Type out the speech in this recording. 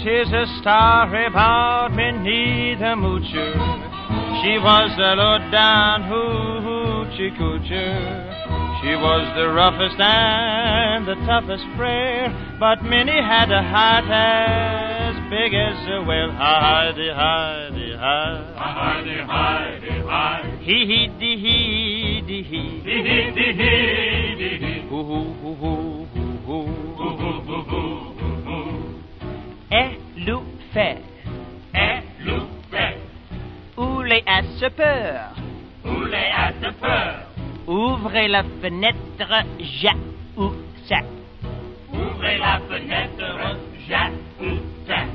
'tis a story about Minnie the Moocher. She was the low-down hoochie coocher. She was the roughest and the toughest frail, but Minnie had a heart as big as a whale. Hi-de-hi-de-hi. Hi-de-hi-de-hi. Hee-hee-de-hee-de-hee. Hee-hee-de-hee-de-hee. Hoo-hoo-hoo-hoo-hoo. Hoo-hoo-hoo-hoo-hoo. Et loup fait. Et loup fait. Oulé à ce peur. Oulé à ce peur. Ouvrez la fenêtre, ja-ou-sac. Ouvrez la fenêtre, ja-ou-sac.